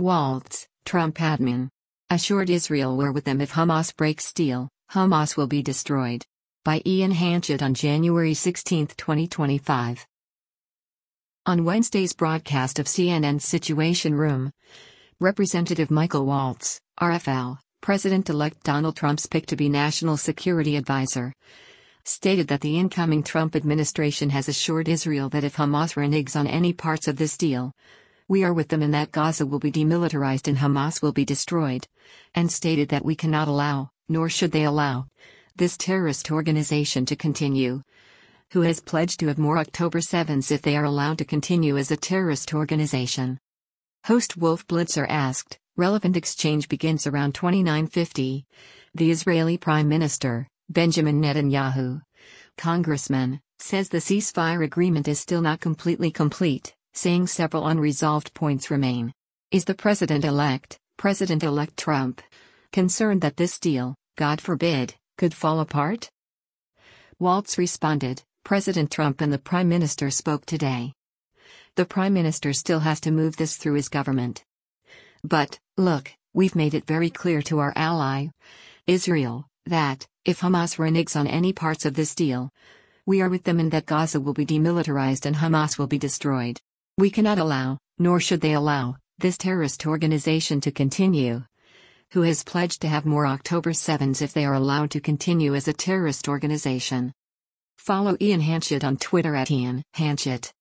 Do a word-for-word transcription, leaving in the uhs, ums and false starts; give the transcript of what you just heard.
Waltz, Trump admin. Assured Israel we're with them if Hamas breaks deal, Hamas will be destroyed. By Ian Hanchett on January sixteenth, twenty twenty-five. On Wednesday's broadcast of C N N's Situation Room, Representative Michael Waltz, R F L, President-elect Donald Trump's pick to be National Security Advisor, stated that the incoming Trump administration has assured Israel that if Hamas reneges on any parts of this deal, we are with them and that Gaza will be demilitarized and Hamas will be destroyed, and stated that we cannot allow, nor should they allow, this terrorist organization to continue, who has pledged to have more October sevenths if they are allowed to continue as a terrorist organization. Host Wolf Blitzer asked, relevant exchange begins around twenty-nine fifty. The Israeli Prime Minister, Benjamin Netanyahu, congressman, says the ceasefire agreement is still not completely complete, saying several unresolved points remain. Is the president-elect, President-elect Trump, concerned that this deal, God forbid, could fall apart? Waltz responded, President Trump and the Prime Minister spoke today. The Prime Minister still has to move this through his government. But, look, we've made it very clear to our ally, Israel, that, if Hamas reneges on any parts of this deal, we are with them and that Gaza will be demilitarized and Hamas will be destroyed. We cannot allow, nor should they allow, this terrorist organization to continue, who has pledged to have more October sevenths if they are allowed to continue as a terrorist organization. Follow Ian Hanchett on Twitter at Ian Hanchett.